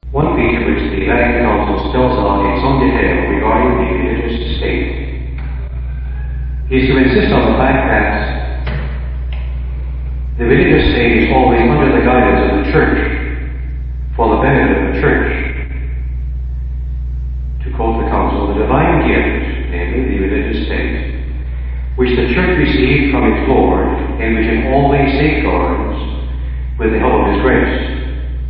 One feature which the Vatican Council spells out in some detail regarding the religious state is to insist on the fact that the religious state is always under the guidance of the Church, for the benefit of the Church. To quote the Council, the divine gift, namely the religious state, which the Church received from its Lord, and which it always safeguards with the help of His grace.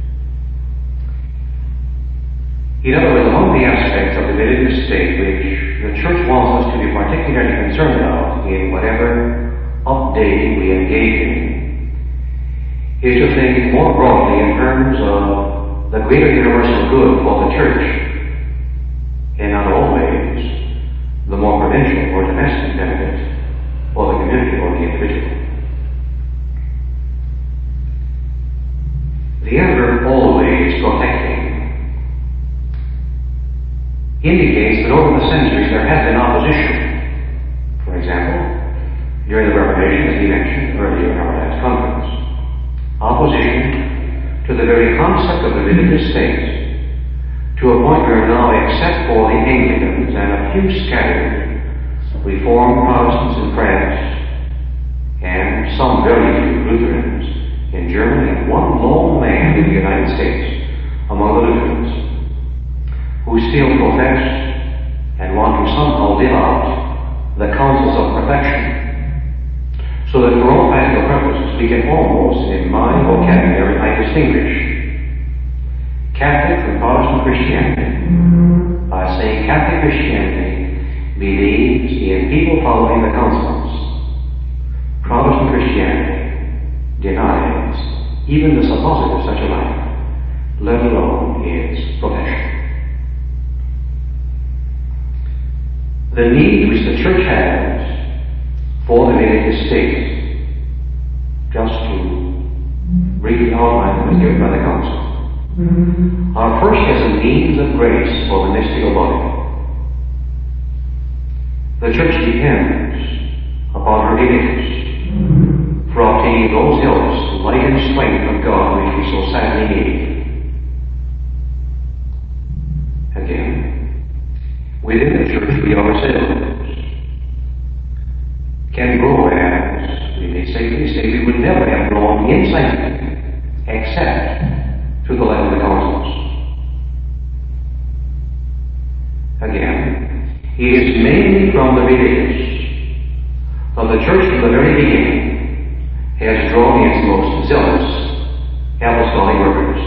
In other words, among the aspects of the religious state which the Church wants us to be particularly concerned about in whatever updating we engage in, is to think more broadly in terms of the greater universal good for the Church, and not always the more provincial or domestic benefit for the community or the individual. The adverb always protecting indicates that over the centuries there has been opposition. For example, during the Reformation, as we mentioned earlier in our last conference, opposition to the very concept of the religious state, to a point where now, except for the Anglicans and a few scattered Reformed Protestants in France, and some very few Lutherans in Germany, and one lone man in the United States among the Lutherans, who still profess and want to somehow live out the counsels of perfection, so that for all practical purposes we can almost, in my vocabulary, I distinguish Catholic from Protestant Christianity by saying Catholic Christianity believes in people following the counsels. Protestant Christianity denies even the supposite of such a life, let alone its profession. The need which the Church has for the religious state, just to briefly outline what was given by the Council, are first as a means of grace for the mystical body. The Church depends upon her religious for obtaining those helps, light and strength from God which we so sadly need. Again, within the Church, we ourselves can grow as, we may safely say, we would never have grown in sanctity except through the light of the counsels. Again, it is mainly from the religious that the Church from the very beginning has drawn its most zealous apostolic workers.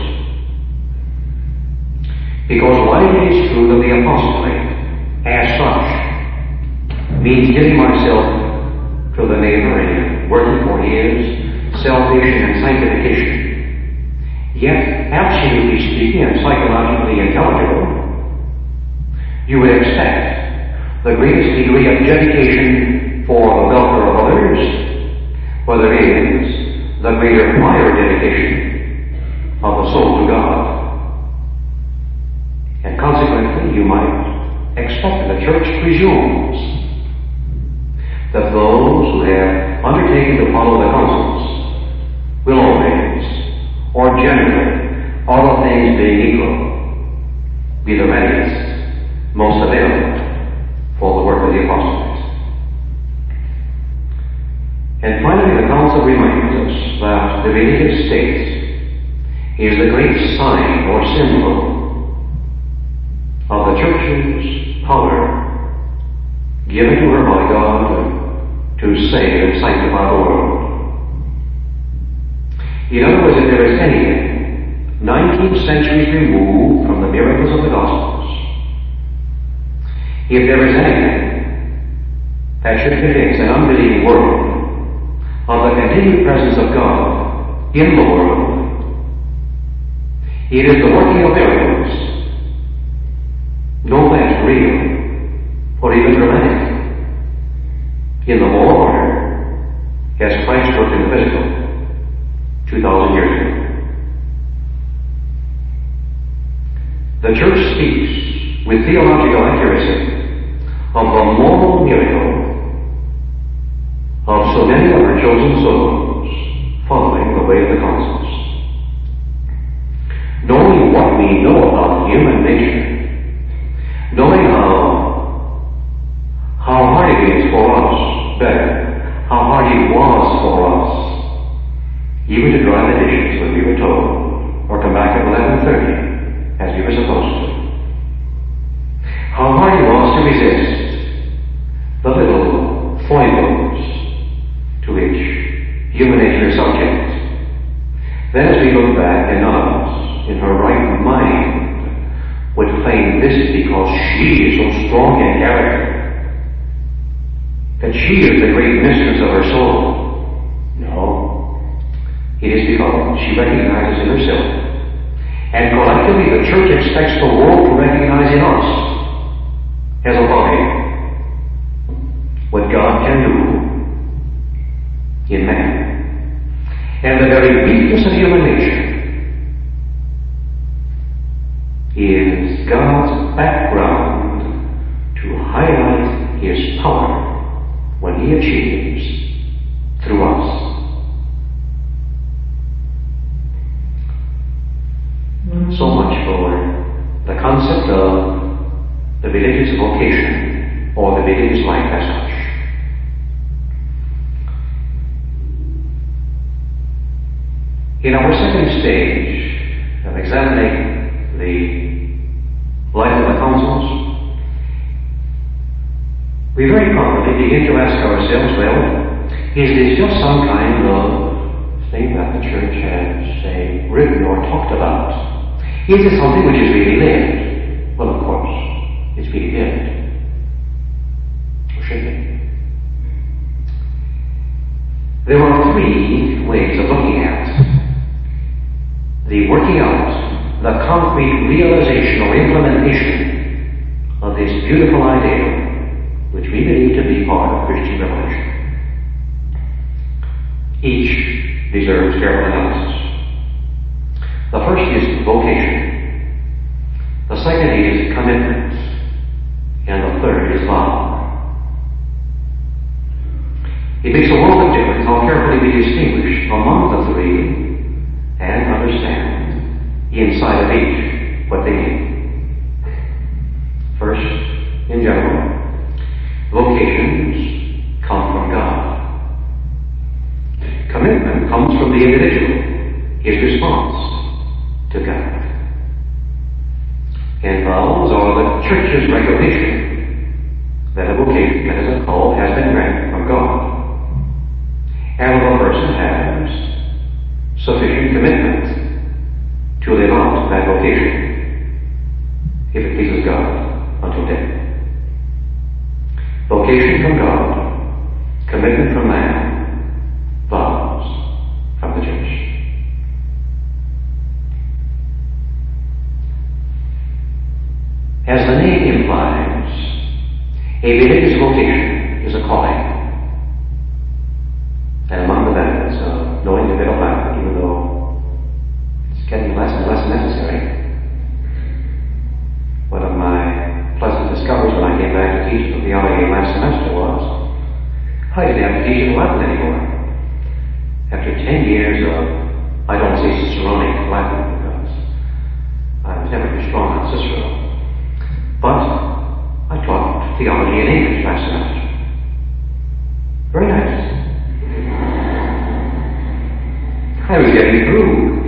Because while it is true that the apostolate as such means giving myself to the neighbor and working for his salvation and sanctification, yet absolutely speaking and psychologically intelligible, you would expect the greatest degree of dedication for the welfare of others, whether it is the greater higher dedication of the soul to God. And consequently, you might expect that the Church presumes that those who have undertaken to follow the counsels will always, or generally, all things being equal, be the readiest, most available for the work of the apostolate. And finally, the Council reminds us that the religious state is the great sign or symbol of the Church's power given to her by God to save and sanctify the world. In other words, if there is anything 19 centuries removed from the miracles of the Gospels, if there is anything that should convince an unbelieving world of the continued presence of God in the world, it is the working of miracles, no less real or even dramatic, in the moral order as Christ worked in the physical 2,000 years ago. The Church speaks with theological accuracy of the moral miracle of so many of her chosen souls following the way of the counsels. Knowing what we know mean this is because she is so strong in character, that she is the great mistress of her soul. No. It is because she recognizes in herself, and collectively the church expects the world to recognize in us, as a body, what God can do in man. And the very weakness of human nature is God's background to highlight His power when He achieves through us. So much for the concept of the religious vocation or the religious life as such. In our second stage of examining the life of the councils, we very properly begin to ask ourselves, well, is this just some kind of thing that the church has, say, written or talked about? Is it something which is really lived? Well, of course, it's really lived. Or should be. There are three ways of looking at the working out, the concrete realization or implementation of this beautiful ideal, which we believe to be part of Christian revelation. Each deserves careful analysis. The first is vocation. The second is commitment. And the third is vow. It makes a world of difference how carefully we distinguish among the three and understand inside of each what they mean. First, in general, vocations come from God. Commitment comes from the individual, his response to God. And vows are the church's recognition that a vocation, that is a call, has been granted from God. And if a person has sufficient commitment to live out that vocation, if it pleases God, until death. Vocation from God, commitment from man, vows from the church. As the name implies, a religious vocation is a calling. And among the benefits of knowing the bit of Latin, even though it's getting less and less necessary, one of my pleasant discoveries when I came back to teach the theology last semester was I didn't have to teach in Latin anymore. After 10 years of, I don't say Ciceronic Latin because I was never too strong on Cicero, but I taught theology in English last semester. Very nice. I was getting through.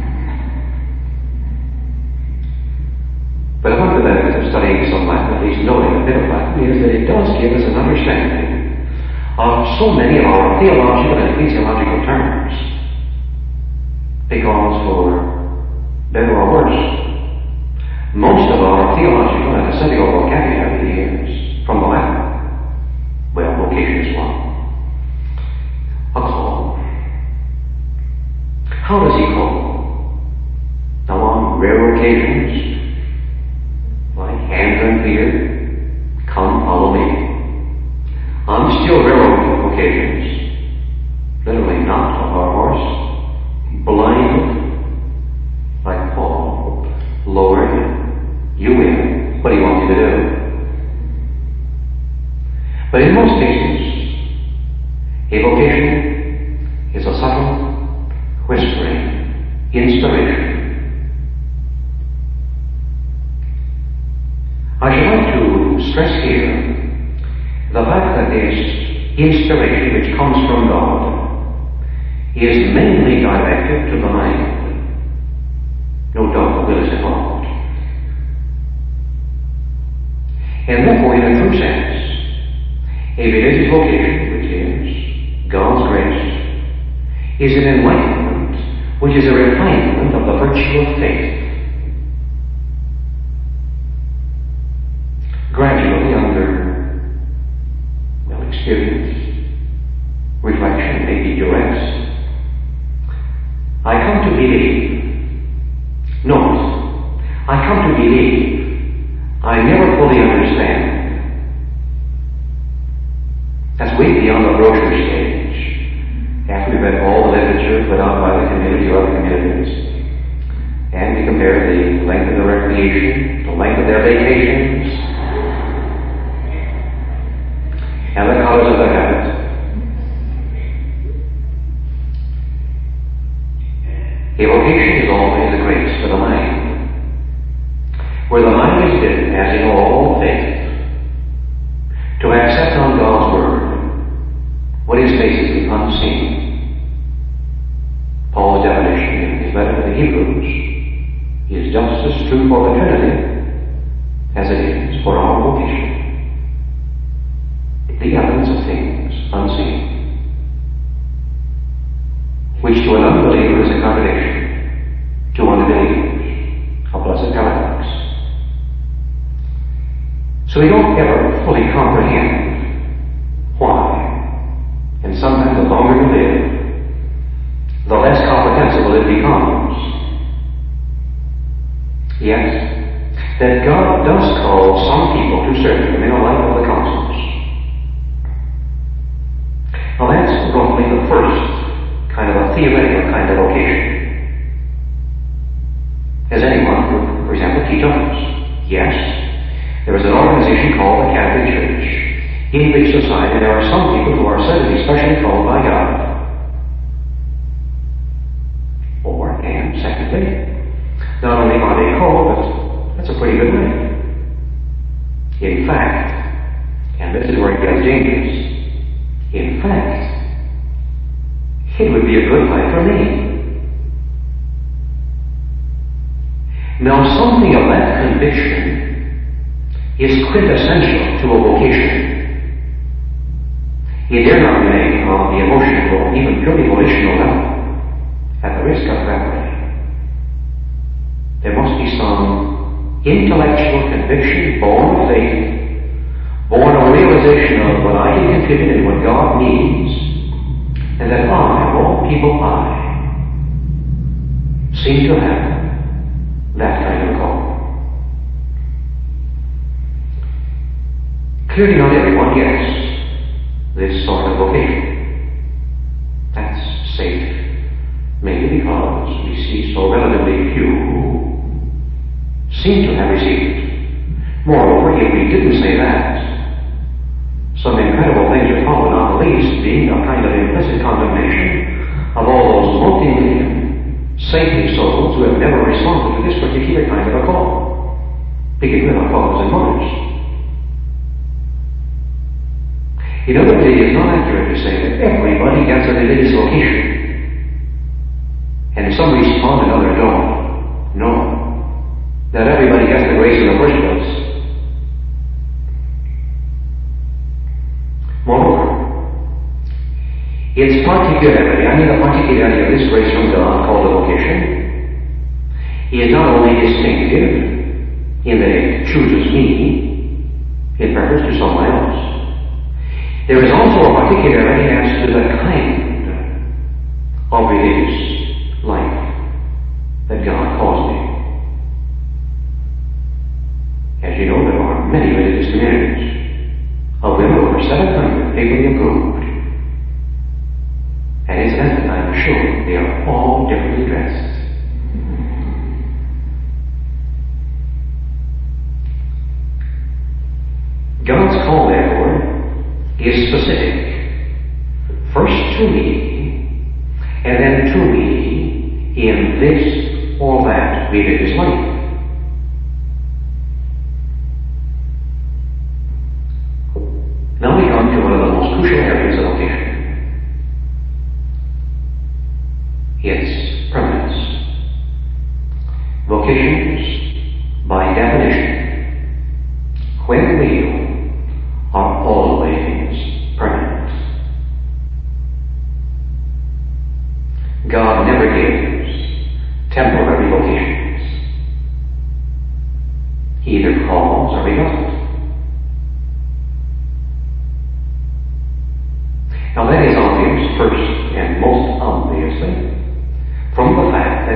But one of the benefits of studying some Latin, at least knowing a bit of Latin, is that it does give us an understanding of so many of our theological and ecclesiological terms. Because for better or worse, most of our theological and ascetical vocabulary is from the Latin. Well, vocation is one. A call. How does he call? Now on rare occasions, like hands and fear, come follow me. On still rarer occasions, literally not of our horse, blinded, like Paul, Lord, you in, what do you want me to do? But in most cases, a vocation is a subtle, whispering inspiration. I should like to stress here the fact that this inspiration which comes from God is mainly directed to the mind. No doubt the will is involved. And therefore, in a true sense, a religious vocation, which is God's grace, is an enlightenment, which is a refinement of the virtue of faith. to believe. Note, I come to believe. I never fully understand. That's way beyond the brochure stage. After we've read all the literature put out by the community or other communities, and we compare the length of the recreation, the length of their vacations, and the colors of the habit. A vocation is always a grace for the mind. Where the mind is bidden, as in all faith, to accept on God's word what is basically unseen. Paul's definition in his letter to the Hebrews is just as true for the Trinity as it is for our vocation. The evidence of things unseen, which to an unbeliever is a contradiction, to unbelievers a blessed paradox. So we don't ever fully comprehend why. And sometimes the longer you live, the less comprehensible it becomes. Yet, that God does call some people to serve Him in a life of the cosmos. Now that's roughly the first kind of a theoretical kind of vocation. As anyone would, for example, teach others. Yes, there is an organization called the Catholic Church, in which society there are some people who are said to be specially called by God. And secondly, not only are they called, but that's a pretty good way. In fact, and this is where it gets dangerous, in fact, it would be a good life for me. Now, something of that conviction is quintessential to a vocation. It dare not remain on the emotional or even purely volitional level, at the risk of evaporating. There must be some intellectual conviction, born of faith, born of realization of what I can contribute and what God needs, and that I, of all people, I seem to have that kind of call. Clearly not everyone gets this sort of vocation. That's safe, maybe because we see so relatively few who seem to have received it. Moreover, if we didn't say that, some incredible things would follow, not the least being a kind of implicit condemnation of all those multi-million saintly souls who have never responded to this particular kind of a call, beginning with our fathers and mothers. In other words, it is not accurate to say that everybody gets a religious vocation, and some respond and others don't. No. That everybody gets the grace in the first place. Moreover, its particularity, the particularity of this grace from God called a vocation, is not only distinctive in that it chooses me in preference to someone else. There is also a particularity as to the kind of religious life that God calls me. As you know, there are many religious communities of them over 700 faithfully approved. And incidentally, I'm sure they are all differently dressed. God's call, therefore, is specific. First to me, and then to me in this or that religious life. Now we come to one of the most crucial areas of vocation. Its permanence. Vocations, by definition, when real, are always permanent. God never gives temporary vocations. He either calls or he doesn't. Now that is obvious first and most obviously from the fact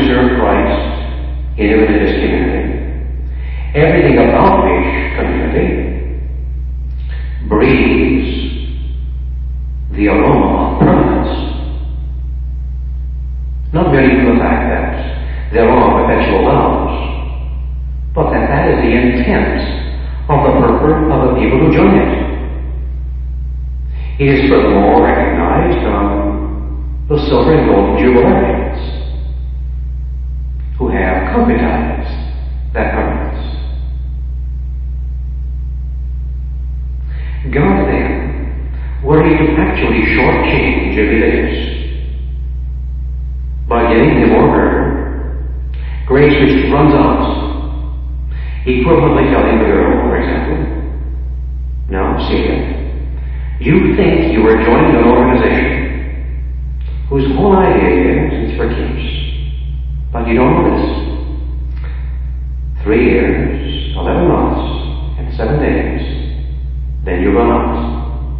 serve Christ in a religious community, everything about which community breathes the aroma of permanence. Not merely from the fact that there are perpetual vows, but that is the intent of the purpose of the people who join it. It is furthermore recognized on the silver and gold jubilarians who have concretized that permanence. God then, were he to actually shortchange a religious by giving him or her grace which runs out, equivalently telling the girl, for example, "Now, see, you think you are joining an organization whose whole idea is it's for keeps, but you don't know this. 3 years, 11 months, and 7 days, then you run out."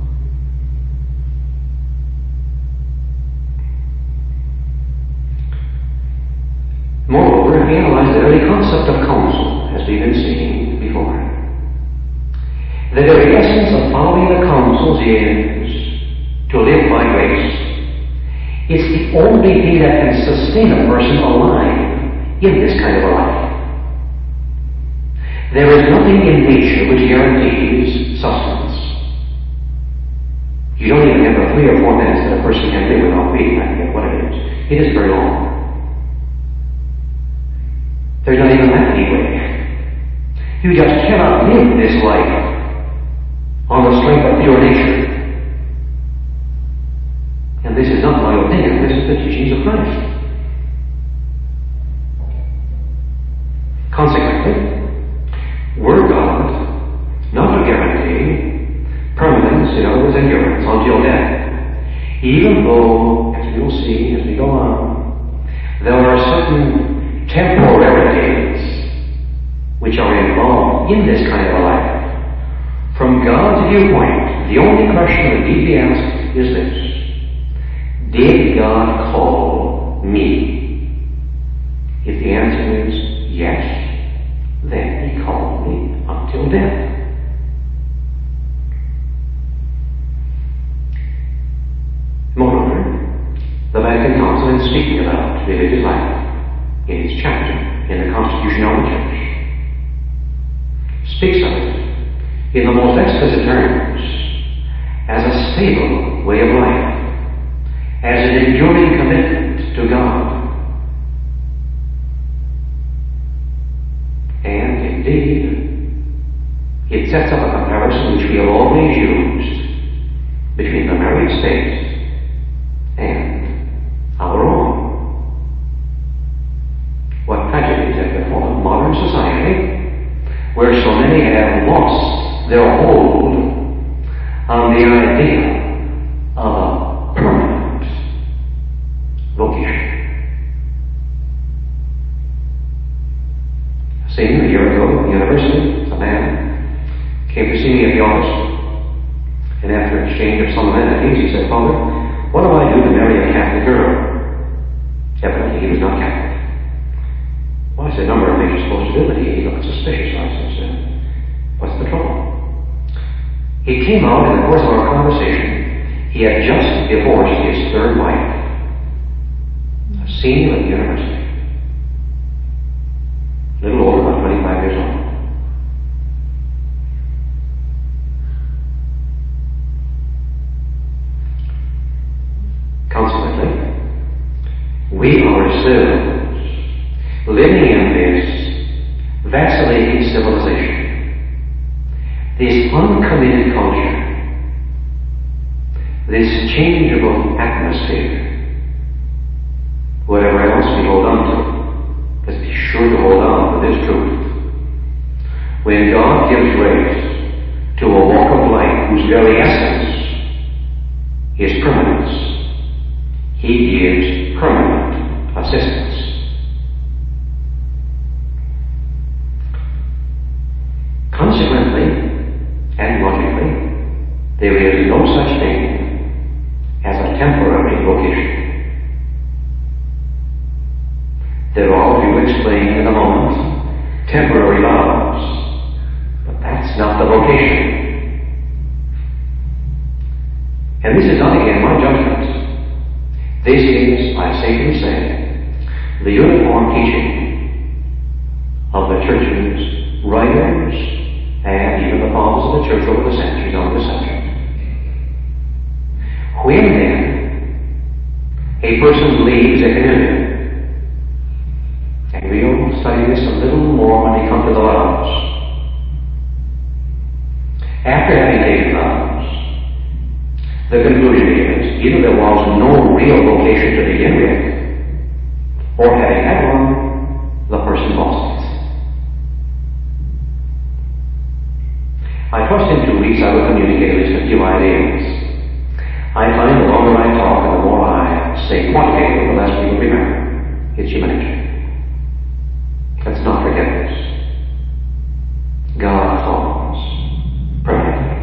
Moreover, if we analyze the very concept of counsel, as we've been seeing before, the very essence of following the counsels is to live by grace. It's the only thing that can sustain a person alive in this kind of a life. There is nothing in nature which guarantees sustenance. You don't even have the 3 or 4 minutes that a person can live without being. I forget what it is. It is very long. There's not even that anyway. You just cannot live this life on the strength of pure nature. And this is not my opinion, this is the teachings of Christ. Consequently, were God not to guarantee permanence, in other words, endurance until death, even though, as we will see as we go on, there are certain temporalities which are involved in this kind of a life. From God's viewpoint, the only question that need be asked is this: did God call me? If the answer is yes, then he called me until death. Moreover, the Vatican Council, in speaking about religious life in its chapter in the Constitution of the Church, speaks of it in the most explicit terms as a stable way of life, as an enduring commitment to God. And indeed, it sets up a comparison which we have always used between the married state and our own. What tragedies have befallen modern society, where so many have lost their hold on the idea of a permanent vocation. Seen a year ago at the university, a man came to see me at the office, and after an exchange of some amenities, he said, "Father, what do I do to marry a Catholic girl?" Evidently, he was not Catholic. Well, I said, a number of things you're supposed to do, but he looked suspicious. I said, "What's the trouble?" He came out in the course of our conversation. He had just divorced his 3rd wife, a senior at the university, a little older, about 25 years old. Consequently, we ourselves, living in this vacillating civilization, this uncommitted culture, this changeable atmosphere, whatever else we hold on to, let's be sure to hold on to this truth. When God gives grace to a walk of life whose very essence is permanence, he gives permanent assistance. Consequently, and logically, there is no such thing as a temporary vocation. The explain in a moment, temporary vows. But that's not the vocation. And this is not again my judgment. This is, I safely say, the uniform teaching of the church's writers and even the fathers of the church over the centuries on the subject. When then a person leaves a communion, and we'll study this a little more when we come to the vows. After having taken vows, the conclusion is either there was no real vocation to begin with, or having had one, the person lost it. I trust in 2 weeks I will communicate at least a few ideas. I find the longer I talk and the more I say quantitatively, the less people remember. It's human nature. Let's not forget this. God calls permanently.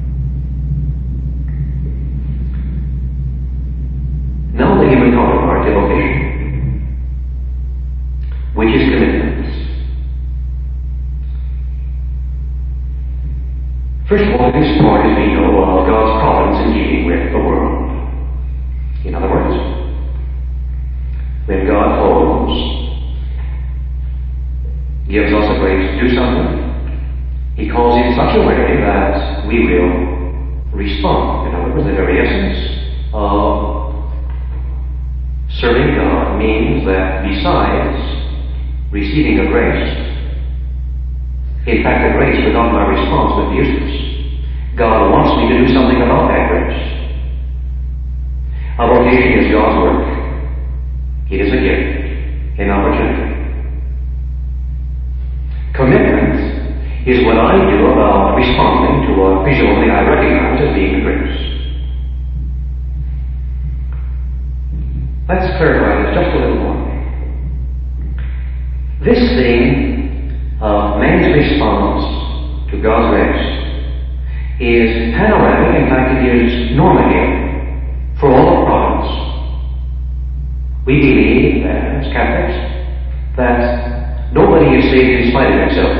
Now the human counterpart to vocation, which is commitment. First of all, this part is we know of God's providence in dealing with the world. In other words, when God calls, gives us a grace to do something, He calls in such a way that we will respond. In other words, the very essence of serving God means that besides receiving a grace, in fact, the grace without my response would be useless. God wants me to do something about that grace. A vocation is God's work. It is a gift, an opportunity. Commitment is what I do about responding to what presumably I recognize as being a grace. Let's clarify this just a little more. This thing of man's response to God's grace is panoramic. In fact, it is normative for all of Providence. We believe, as Catholics, that nobody is saved in spite of himself.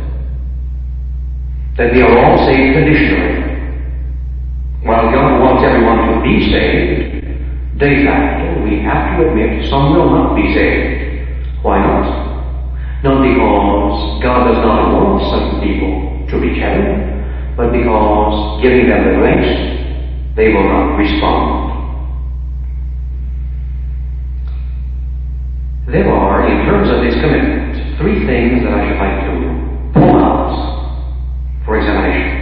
That we are all saved conditionally. While God wants everyone to be saved, de facto, we have to admit some will not be saved. Why not? Not because God does not want some people to reach heaven, but because, giving them the grace, they will not respond. There are, in terms of this commitment, 3 things that I should like to pull out for examination.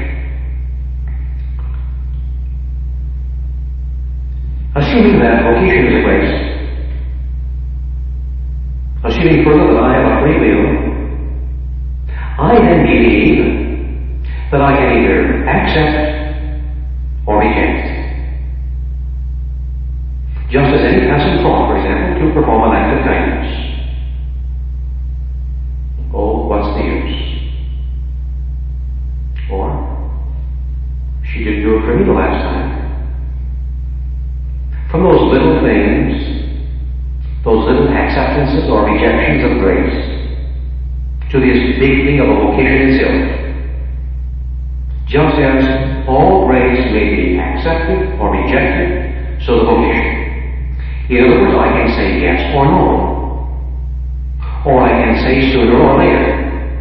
Assuming that vocation is a grace, assuming further that I have a free will, I then believe that I can either accept or reject. Just as any passing thought, for example, to perform an act of kindness. Oh, what's the use? Or, she didn't do it for me the last time. From those little things, those little acceptances or rejections of grace, to this big thing of a vocation itself. Just as all grace may be accepted or rejected, so the vocation. In other words, I can say yes or no. Or I can say sooner or later.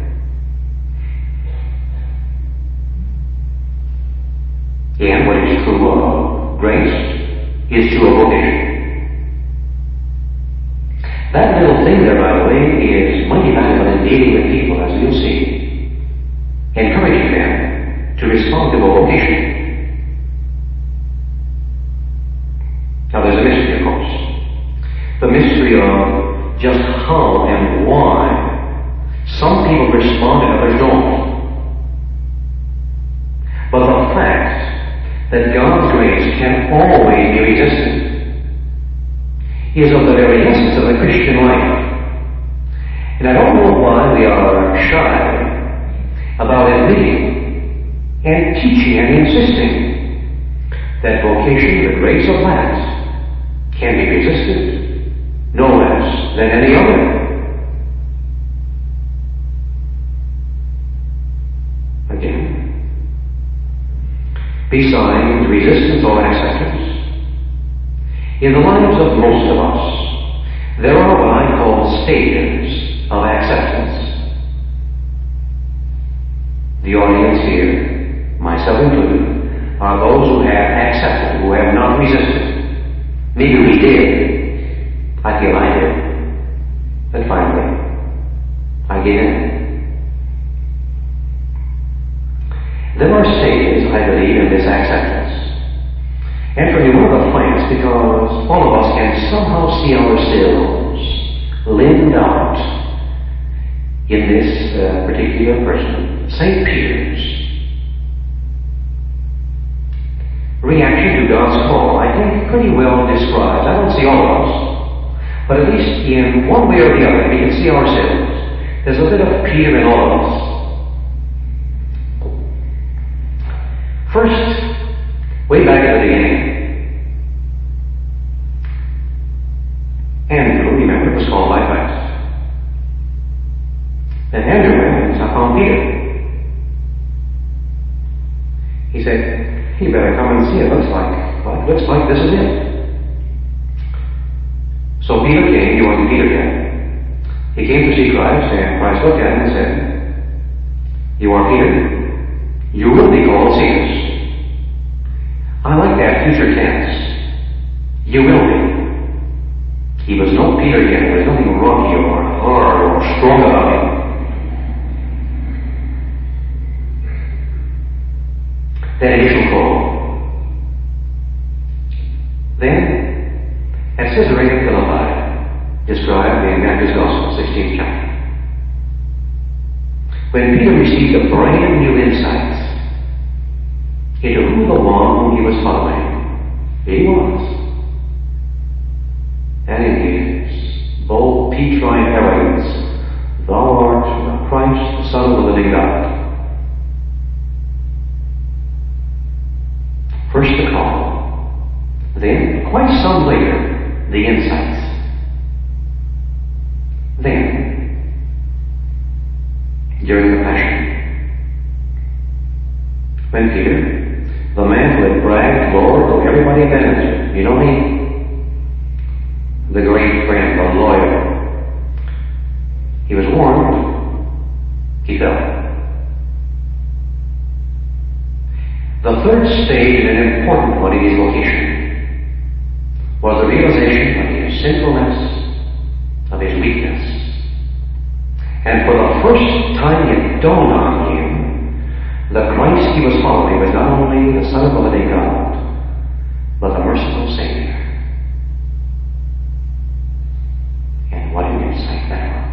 And what is true of grace is true of vocation. That little thing there, by the way, is mighty valuable in dealing with people, as you'll see. Encouraging them to respond to a vocation. Now there's a mystery, of course. The mystery of just how and why some people respond and others don't. But the fact that God's grace can always be resisted is of the very essence of the Christian life. And I don't know why we are shy about admitting and teaching and insisting that vocation, the grace of that, can be resisted no less than any other. besides resistance or acceptance, in the lives of most of us, there are what I call stages of acceptance. The audience here, myself included, are those who have accepted, who have not resisted. Maybe we did. I feel I did. But finally, I gave in. There are stages, I believe, in this acceptance. And for me, one of the thanks, because all of us can somehow see ourselves lived out in this particular person. St. Peter's reaction to God's call, I think, pretty well describes. I don't see all of us, but at least in one way or the other, we can see ourselves. There's a bit of Peter in all of us. First, way back at the beginning, Andrew, remember, was called by Christ. Then Andrew went and found Peter. He said, "You better come and see it. Looks like this is it." So Peter came. He wasn't Peter yet. He came to see Christ, and Christ looked at him and said, "You are Peter. You will be called Cephas." I like that future tense. You will be. He was no Peter yet. There was nothing rocky or hard or strong about him. That initial call. Then, at Caesarea Philippi, described in Matthew's Gospel, 16th chapter, when Peter received a brand new insight into who the one whom he was following he was, and in his bold Petrine arrogance, "Thou art the Christ, the Son of the living God." First the call, then, quite some later, the insights. Then, during the Passion, when Peter, the man who had bragged, "Lord, though everybody abandons you, you know me?" The great friend, the lawyer. He was warned. He fell. The third stage, and an important one in his vocation, was the realization of his sinfulness, of his weakness. And for the first time it dawned on him, the Christ he was following was not only the Son of the living God, but the merciful Savior. And what an insight that was.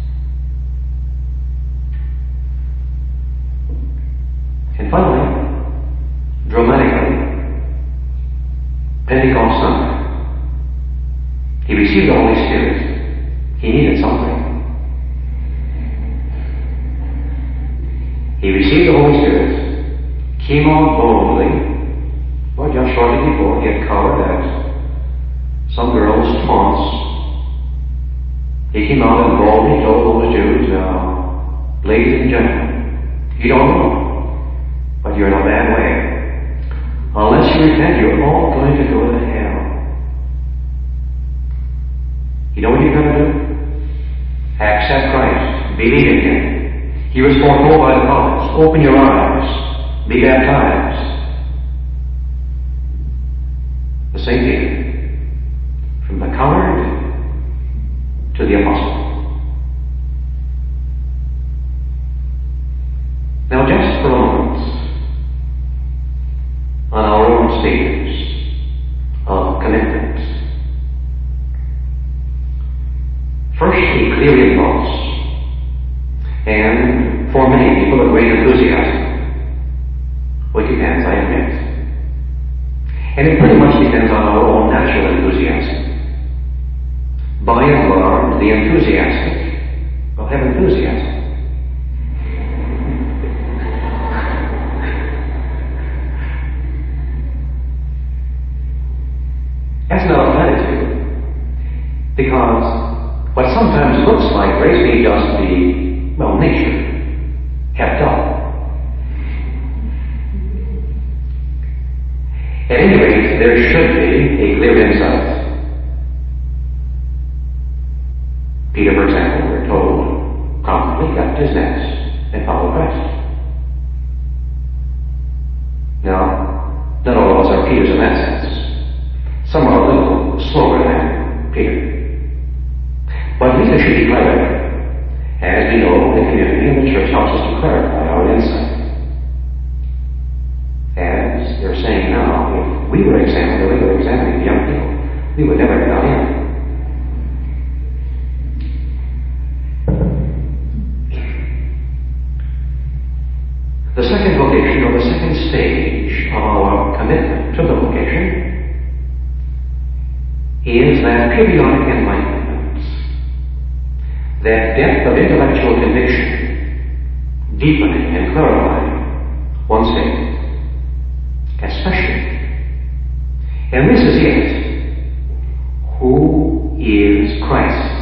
And finally, dramatically, Pentecost Sunday, he received the Holy Spirit. He needed something. He received the Holy Spirit, came on boldly, but just shortly before he had covered at some girl's taunts. He came out and boldly told those Jews, "Now, ladies and gentlemen, you don't know, but you're in a bad way. Unless you repent, you're all going to go to hell." You know what you've got to do? Accept Christ. Believe in Him. He was foretold by the prophets. Open your eyes. Be baptized. The same Peter. From the coward to the apostle. Now just for a moment, on our own stages of commitment. First, a clear impulse. And for many people, a great enthusiasm. Well, it depends, I admit. And it pretty much depends on our own natural enthusiasm. By and large, the enthusiastic will have enthusiasm. That's not a platitude. Because what sometimes looks like grace may just be, well, nature, kept up. At any rate, there should be a clear insight. Peter, for example, we're told, promptly left his nets and followed Christ. Now, not all of us are Peters in that sense. Some are a little slower than Peter. But we should be clever. As we know, the community and the church helps us to clarify our insight. As they're saying now, if we were examined the way we're examining the young people, we would never have got in. The second vocation, or the second stage of our commitment to the vocation, is that periodic enlightenment, that depth of intellectual conviction, deepening and clarifying one's faith, especially. And this is it. Who is Christ?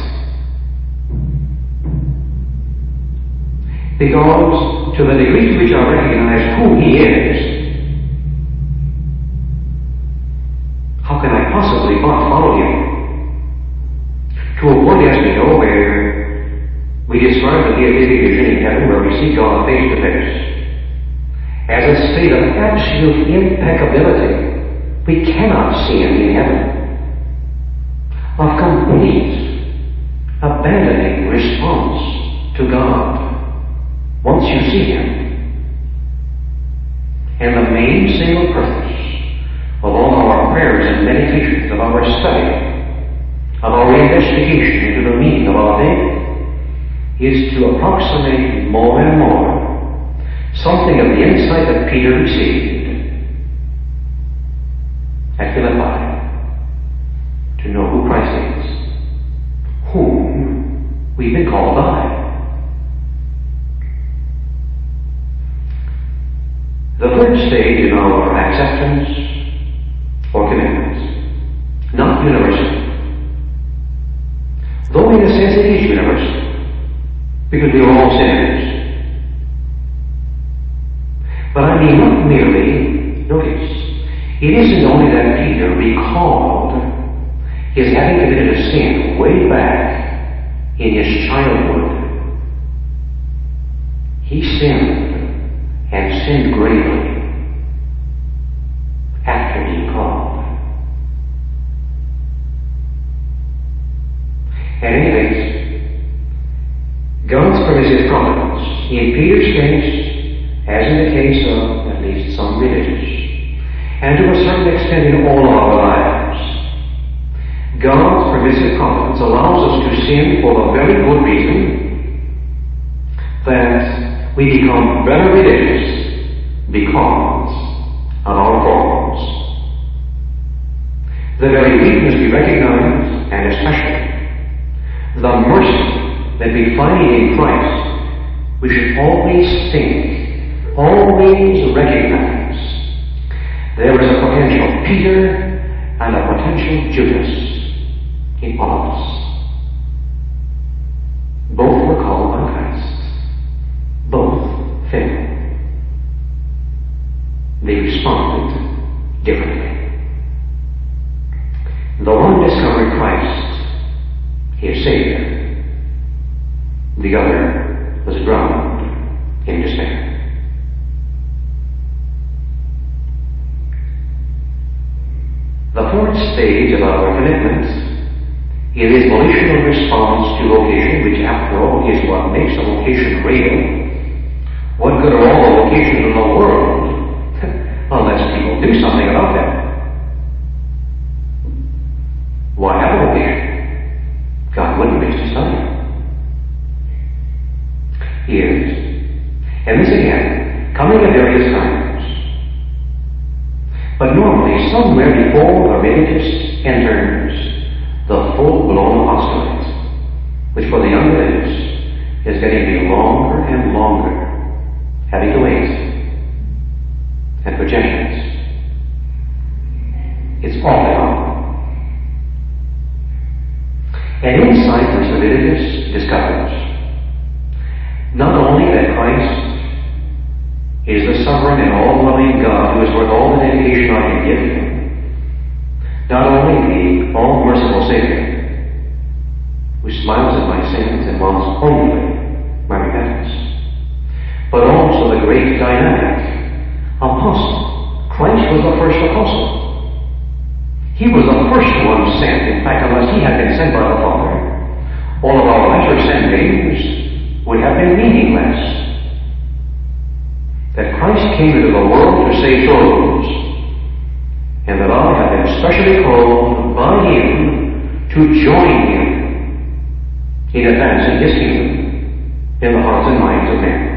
Because to the degree to which I recognize who He is, how can I possibly but follow Him? To a point, as we know, where we describe the beatific vision in heaven, where we see God face to face, as a state of absolute impeccability. We cannot see Him in heaven. Of complete, abandoning response to God once you see Him. And the main single purpose of all our prayers and meditations, of our study, of our investigation into the meaning of our faith, is to approximate more and more something of the insight that Peter received at Philippi, to know who Christ is, whom we've been called by. The third stage in our acceptance or commitment, not universal, though in a sense it is universal, because we are all sinners. But I mean not merely, notice, it isn't only that Peter recalled his having committed a sin way back in his childhood. He sinned, and sinned gravely, after being called. At any rate, God's permissive providence, in Peter's case, as in the case of at least some religious, and to a certain extent in all our lives, God's permissive providence allows us to sin for the very good reason that we become very religious because of our faults. The very weakness we recognize, and especially the mercy that we find in Christ, we should always think, always recognize there is a potential Peter and a potential Judas in all of us. Both were called by Christ. Both failed. They responded differently. The one discovered Christ, his Savior. The other was drowned in despair. The fourth stage of our commitment is volitional response to vocation, which after all is what makes a vocation real. What good are all the vocations in the world unless people do something about them? Why have a vocation? God wouldn't waste His time. Years, and this again, coming at various times. But normally, somewhere before the religious enters the full-blown apostolate, which for the unbelievers is getting to be longer and longer, having to wait, and for generations. It's awfully long. An insight which Leviticus discovers, not only that Christ is the sovereign and all-loving God who is worth all the dedication I can give Him, Not only the all-merciful Savior, who smiles at my sins and wants only my repentance, but also the great dynamic apostle. Christ was the first apostle. He was the first one sent. In fact, unless he had been sent by the Father, all of our lesser sendings would have been meaningless. That Christ came into the world to save souls, and that I have been specially called by him to join him in advancing his kingdom in the hearts and minds of men.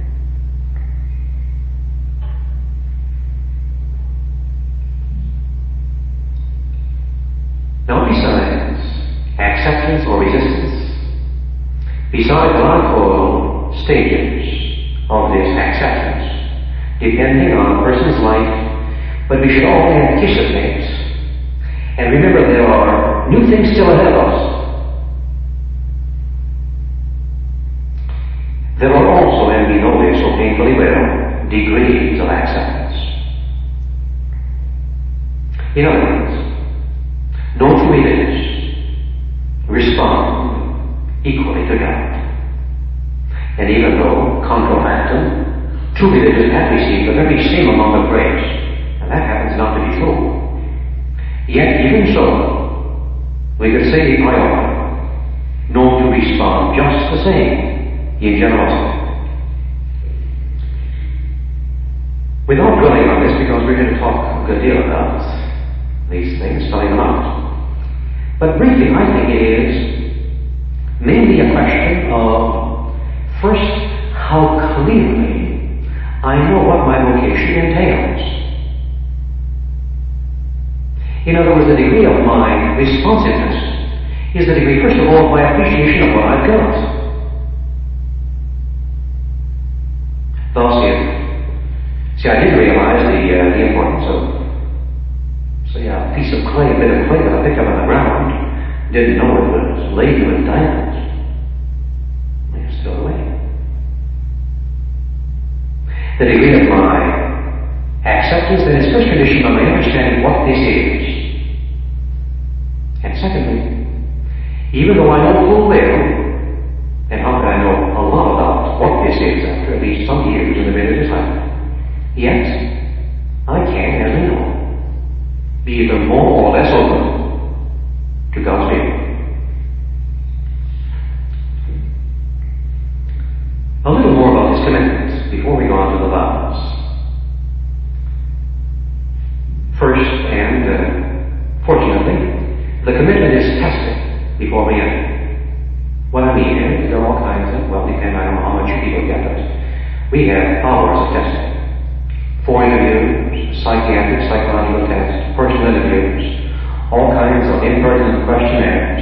Now, besides acceptance or resistance, besides what I call stages of this acceptance, depending on a person's life, but we should all anticipate and remember there are new things still ahead of us. There are also, and we know this so painfully well, degrees of acceptance. In other words, no two religions respond equally to God. And even though, contra factum, two religions have received the very same amount of grace, and that happens not to be true, yet even so, we could say the priori, known to respond just the same in generosity. Without dwelling on this, because we're going to talk a good deal about these things, spelling them out. But briefly, I think it is mainly a question of, first, how clearly I know what my vocation entails. In other words, the degree of my responsiveness is the degree, first of all, of my appreciation of what I've got. Thus, I did realize the importance of, say, a piece of clay, a bit of clay that I picked up on the ground, didn't know it was laden with diamonds. It's still away. The degree of my acceptance that is first conditioned on my understanding what this is. And secondly, even though I know full well, and how could I know a lot about what this is after at least some years in the religious life, yet I can, as we know, be either more or less open to God's will. A little more about his commitments before we go on to the vows. First, and fortunately, the commitment is tested before we enter. What I mean is, there are all kinds of, well, depending on how much people get us, we have hours of testing. 4 interviews, psychiatric, psychological tests, personal interviews, all kinds of impertinent questionnaires.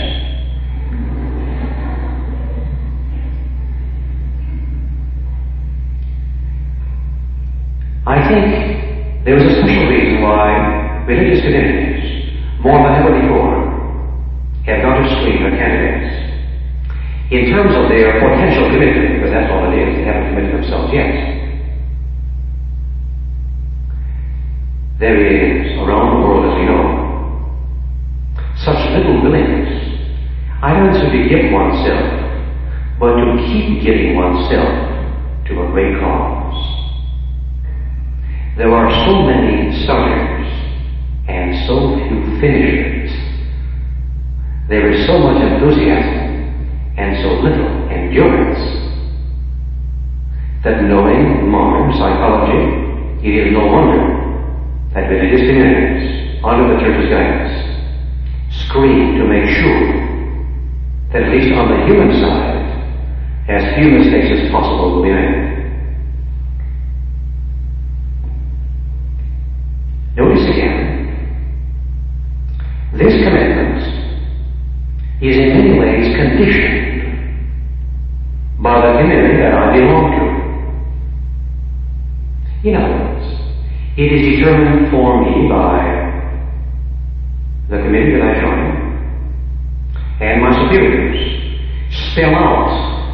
I think there is a special reason why religious communities, more than ever before, have gone to screen their candidates in terms of their potential commitment, because that's all it is. They haven't committed themselves yet. There is, around the world as we know, such little willingness, either to give oneself, but to keep giving oneself to a great cause. There are so many starters and so few finishers. There is so much enthusiasm and so little endurance that, knowing modern psychology, it is no wonder that religious communities, under the Church's guidance, screen to make sure that at least on the human side, as few mistakes as possible will be made. Notice again, this commitment is in many ways conditioned by the community that I belong to. In other words, it is determined for me by the community that I join, and my superiors spell out.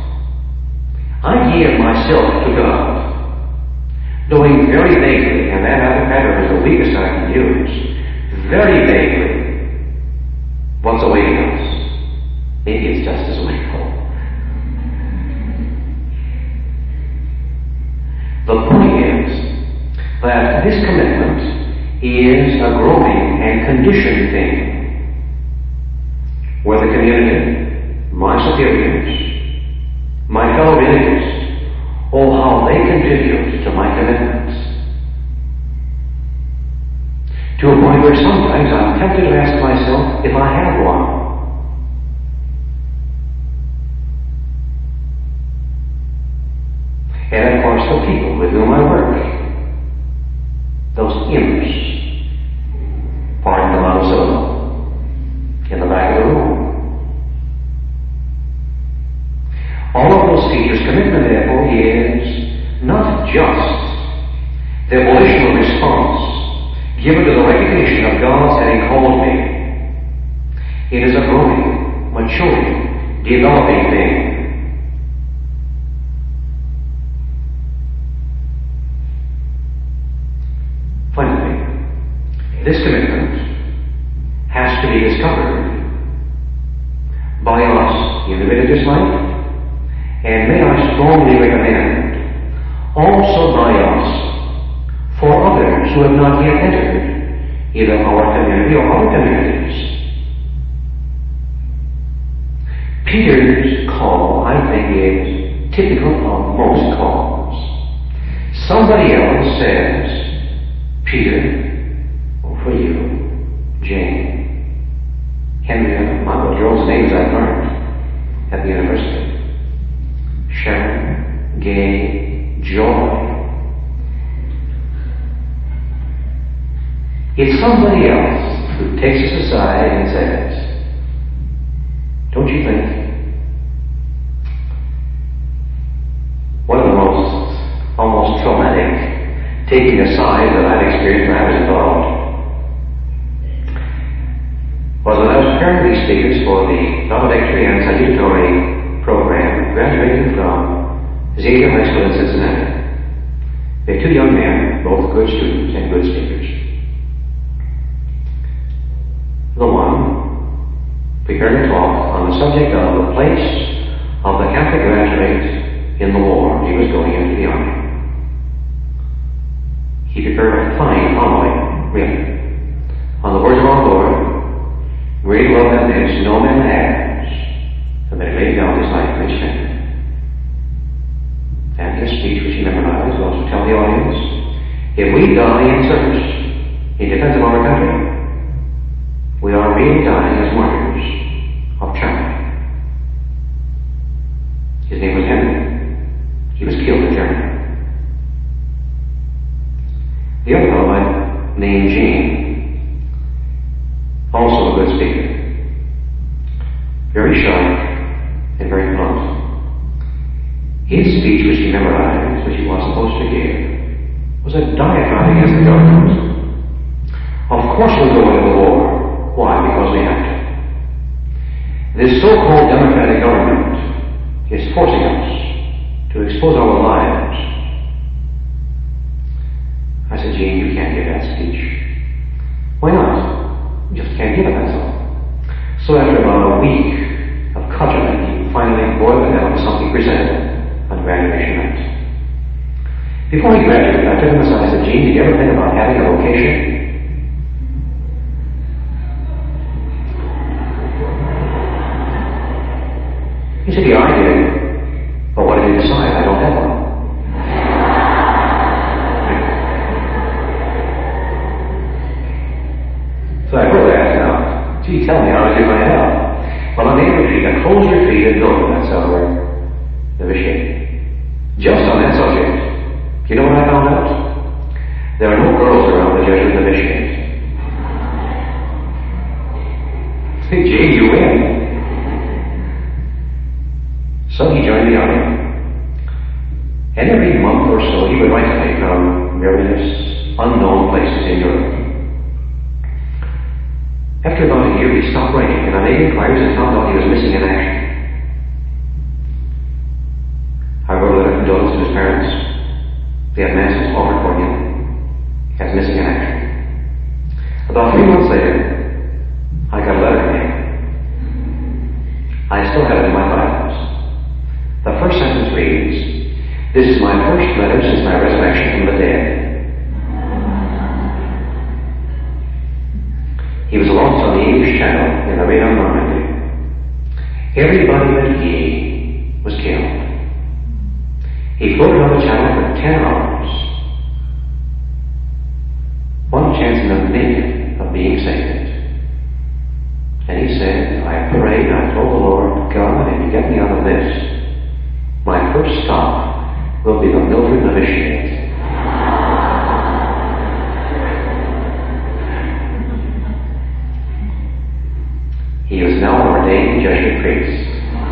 I give myself to God, knowing very vaguely, and that pattern is the weakest I can use, very vaguely, what's awaiting us. Maybe it's just as wonderful. The point is that this commitment is a growing and conditioned thing, where the community, my superiors, my fellow religious, oh, how they contribute to my commitments. To a point where sometimes I'm tempted to ask myself if I have one. And of course the people with whom I work, those imps, pardon the monosyllable, in the back of the room. All of those features, commitment therefore is not just the volitional response given to the recognition of God's having called me. It is a growing, maturing, developing thing. Finally, this commitment has to be discovered by us in the religious life, and may I strongly recommend also by us for others who have not yet entered either our community or other communities. Peter's call, I think, is typical of most calls. Somebody else says, Peter, or for you, Jane, Henrietta, Michael, girls' names I've learned at the university. Sharon, Gay, Joy. It's somebody else who takes us aside and says, don't you think one of the most almost traumatic taking aside that I've experienced when I was involved was when I was preparing these speakers for the valedictory and salutatory program graduating from Xavier High School in Cincinnati. They're two young men, both good students and good speakers. The one preparing a talk on the subject of the place of the Catholic graduate in the war. He was going into the army. He prepared a fine homily, really, on the words of our Lord, great love than this no man has, and that he laid down his life for his friend. And his speech, which he memorized, was to tell the audience, if we die in service, in defense of our country, we are really dying as martyrs of Germany. His name was Henry. He was killed in Germany. The other fellow, named Gene, also a good speaker, very sharp and very blunt. His speech, which he memorized, which he was supposed to give, was a diatribe against the government. Of course we're going to the war. Why? Because we have to. This so-called democratic government is forcing us to expose our lives. I said, Gene, you can't give that speech. Why not? You just can't give it, that's all. So after about a week of cudgeling, he finally boiled it down to something presented on graduation night. Before he graduated, I took him aside and said, Gene, did you ever think about having a vocation? He said, yeah, I did. But what did he decide? I don't have one. So I further asked now, gee, tell me, how did you find out? Well, on the retreat, a closed retreat in Dover, that's our novitiate. Just on that subject, you know what I found out? There are no girls around the Jesuit novitiate. Say, Gene, you win. So he joined the army. And every month or so he would write to me from various unknown places in Europe. After about a year he stopped writing, and I made inquiries and found out he was missing in action. I wrote a letter of condolence to his parents. They had masses offered for him as missing in action. About 3 months later, I got a letter from him. I still have it in my Bibles. The first sentence reads, "This is my first letter since my resurrection from the dead." He was launched on the English Channel in the raid on Normandy. Everybody but he was killed. He floated on the channel for 10 hours. One chance in a million of being saved. And he said, I prayed, I told the Lord, God, if you get me out of this, my first stop will be the Mildred Novitiate. He is now an ordained Jesuit priest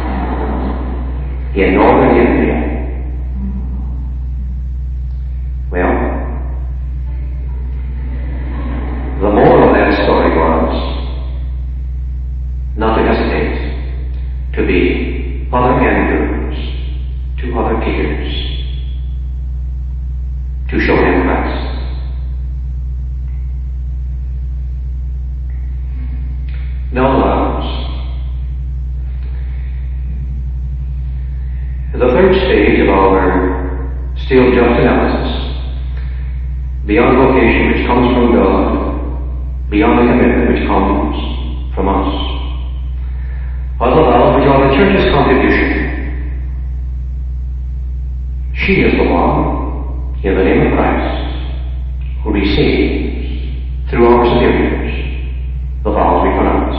in northern India. Well, the moral of that story was not to hesitate, to be other Andrews to other Peters, to show him Christ. Now, loves, the third stage of our still just analysis, beyond vocation which comes from God, beyond the commitment which comes from us, are the vows which are the church's contribution. She is the one, in the name of Christ, who receives, through our superiors, the vows we pronounce.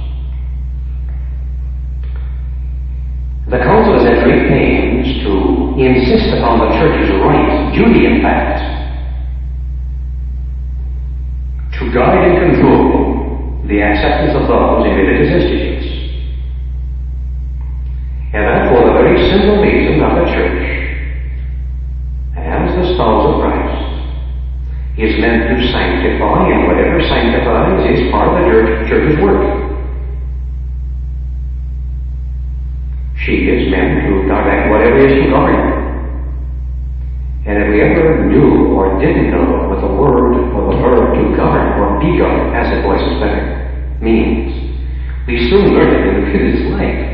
The Council is at great pains to insist upon the Church's right, duty in fact, to guide and control the acceptance of vows in religious institutes. And that for the very simple reason that the Church, as the spouse of Christ, is meant to sanctify, and whatever sanctifies is part of the Church's work. She is meant to direct whatever is to govern. And if we ever knew or didn't know what the word or the verb to govern or be governed, as the voice is better, means, we soon learn it in the Christian's life.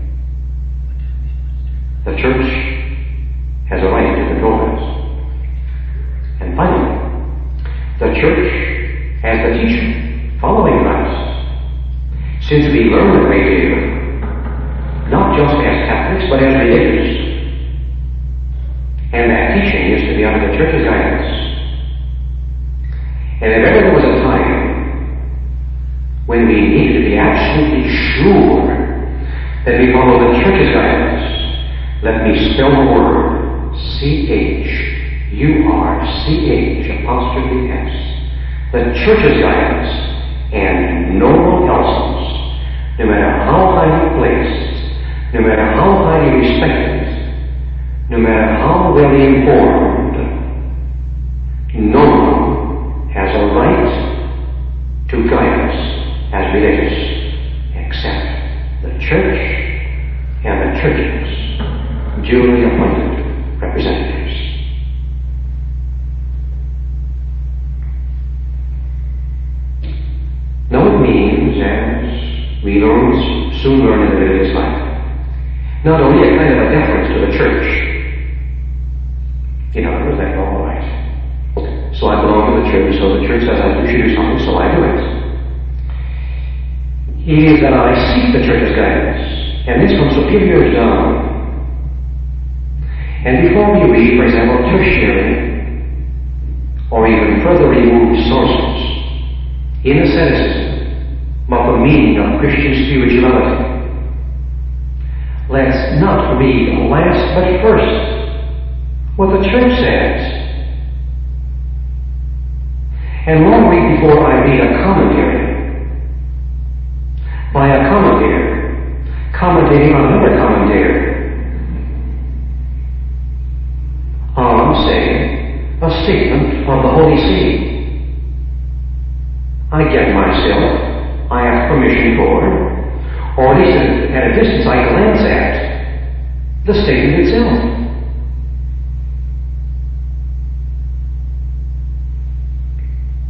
The Church has a right to control us. And finally, the Church as the teacher, following Christ, since we learn a great deal, not just as Catholics, but as religious. And that teaching is to be under the Church's guidance. And if ever there was a time when we needed to be absolutely sure that we follow the Church's guidance, let me spell the word C-H-U-R-C-H apostrophe S. The Church's guidance and no one else's, no matter how highly placed, no matter how highly respected, no matter how well informed, no one has a right to guide us as religious except the Church and the Church's duly appointed representatives. Now it means, as we soon learn in the religious life, not only a kind of a deference to the Church. In other words, that's all right. So I belong to the Church, so the Church says I should do something, so I do it. It is that I seek the Church's guidance, and this from superiors down. And before we read, for example, tertiary or even further removed sources in asceticism about the meaning of Christian spirituality, let's not read last but first what the Church says. And long read before I read a commentary by a commentator commentating on another commentator on, say, a statement of the Holy See. I get myself, I ask permission for, or at least at a distance I glance at the statement itself.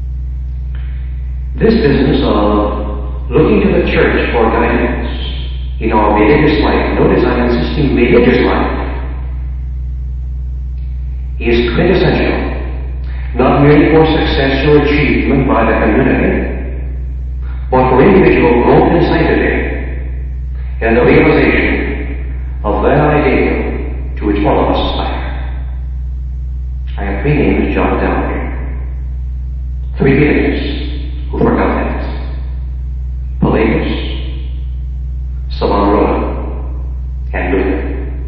This business of looking to the Church for guidance in our religious life, notice I'm insisting religious life, is quintessential, not merely for success or achievement by the community, but for individual growth in sanctity and the realization of that ideal to which all of us aspire. I have three names jotted down here. Three religious who forgot that. Pelagius, Savonarola, and Luther.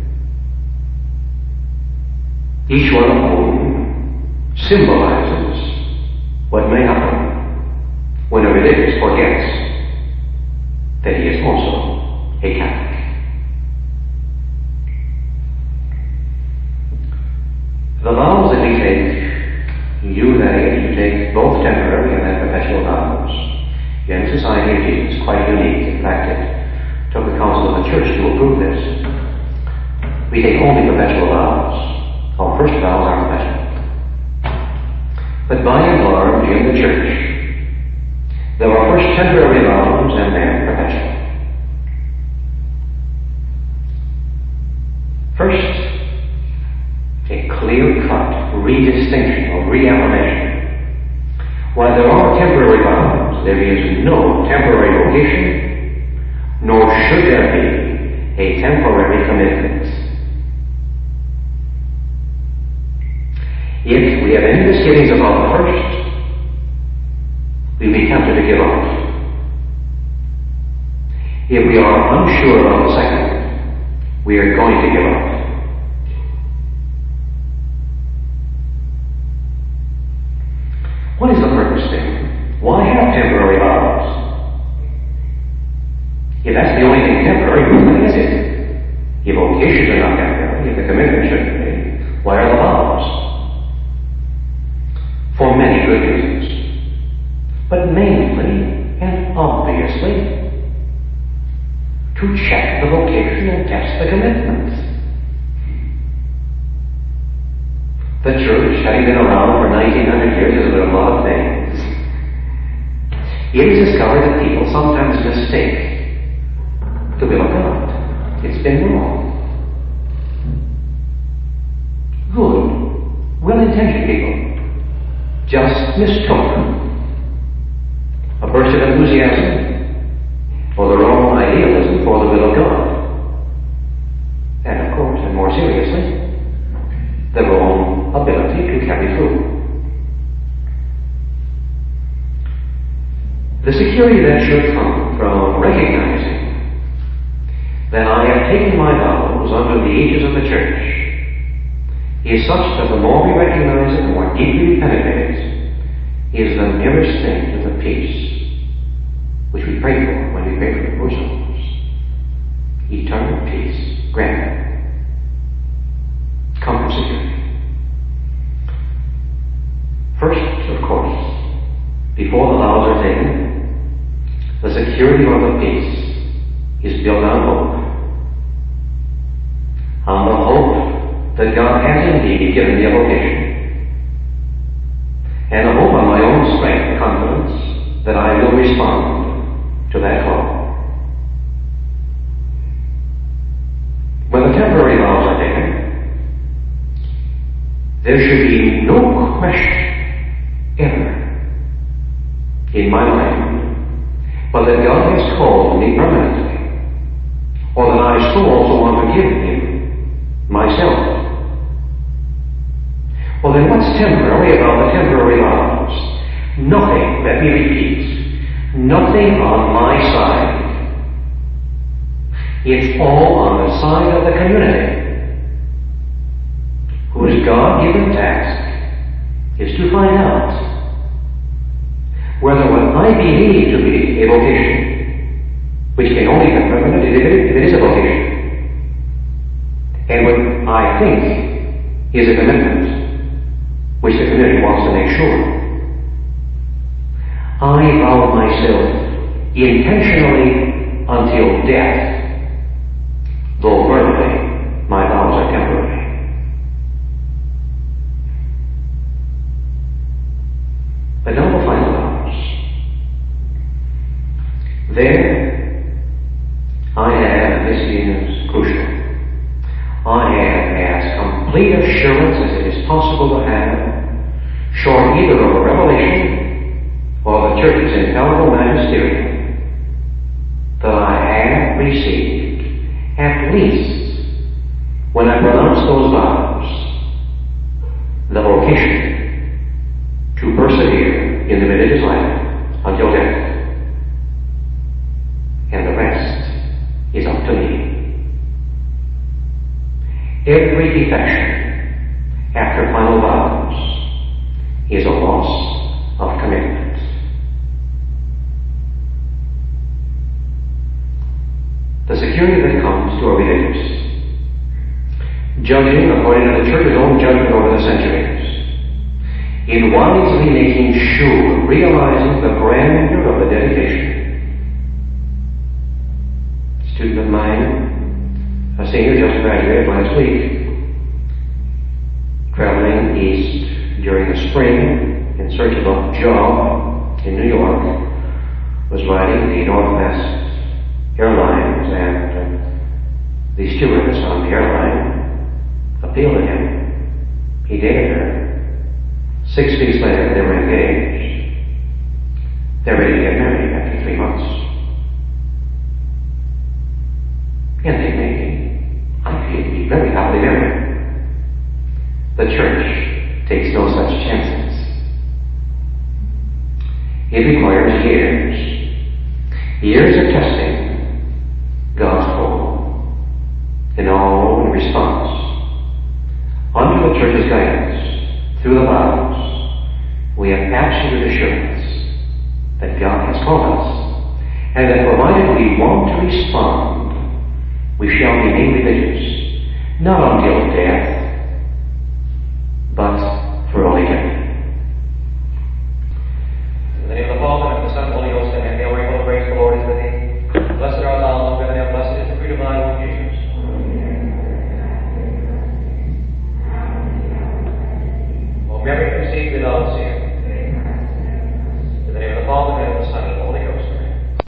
Each one of whom symbolizes what may happen when a religious forgets that he is also a Catholic. The vows that we take, you that age, you take both temporary and then perpetual vows. In the Society of Jesus, quite unique. In fact, it took the Council of the Church to approve this. We take only perpetual vows. Our first vows are perpetual. But by and large, in the Church, there are first temporary vows and then perpetual. First, a clear-cut redistinction or reaffirmation. While there are temporary vows, there is no temporary vocation, nor should there be a temporary commitment. If we have any misgivings about the first, we may be tempted to give up. If we are unsure about the second, we are going to give up. What is the purpose then? Why have temporary vows? If that's the only thing temporary, what is it? If vocations are not temporary, if the commitment shouldn't be, why are the vows? For many good reasons. But mainly and obviously, to check the vocation and test the commitment. The Church, having been around for 1900 years, has done a lot of things. It is discovered that people sometimes mistake the will of God. It's been wrong. Good, well-intentioned people just mistook a burst of enthusiasm or their own idealism for the will of God. And of course, and more seriously, their own ability to carry through. The security that should come from recognizing that I have taken my vows under the aegis of the Church is such that the more we recognize it, the more deeply we penetrate it, is the nearest thing to the peace which we pray for when we pray for the poor souls. Eternal peace granted. Comfort security. First, of course, before the vows are taken, the security of the peace is built on hope. On the hope that God has indeed given me a vocation, and a hope on my own strength and confidence that I will respond to that call. When the temporary vows are taken, there should be no question ever in my mind but that God has called me permanently, or that I so also want to give Him myself. Well, then what's temporary about the temporary vows? Nothing, let me repeat, nothing on my side. It's all on the side of the community, whose God-given task is to find out whether what I believe to be a vocation, which can only be permanent if it is a vocation, and what I think is a commitment, which the community wants to make sure. I vow myself intentionally until death, though verbally my vows are temporary. But now the final vows. There I have this is crucial. I have as complete assurance as it is possible to have, short either of a revelation or the Church's infallible magisterium, that I have received, at least when I pronounce those vows, the vocation to persevere in the religious life until death. And the rest is up to me. Every defection after final vows is a loss of commitment. The security that comes to a religious, judging according to the Church's own judgment over the centuries, in wisely making sure, realizing the grandeur of the dedication. A student of mine, a senior, just graduated last week, traveling east during the spring in search of a job in New York, was riding the Northwest Airlines, and the stewardess on the airline appealed to him. He dated her. 6 weeks later, they were engaged. They're ready to get married after 3 months. And they may, I feel, be very happily married. The Church takes no such chances. It requires years of testing God's call in all response. Under the Church's guidance, through the vows, we have absolute assurance that God has called us, and that provided we want to respond, we shall remain religious, not until death, but for all eternity. In the name of the Father, and of the Son, and the Holy Ghost, amen. Hail, Mary, full of grace, the Lord is with thee. Blessed art thou among women, and blessed is the fruit of thy womb, Jesus. O Mary, conceived without sin.